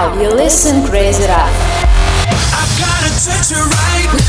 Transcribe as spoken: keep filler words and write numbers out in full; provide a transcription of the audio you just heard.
Now you listen Crazy Ralph. I've got a touch of right.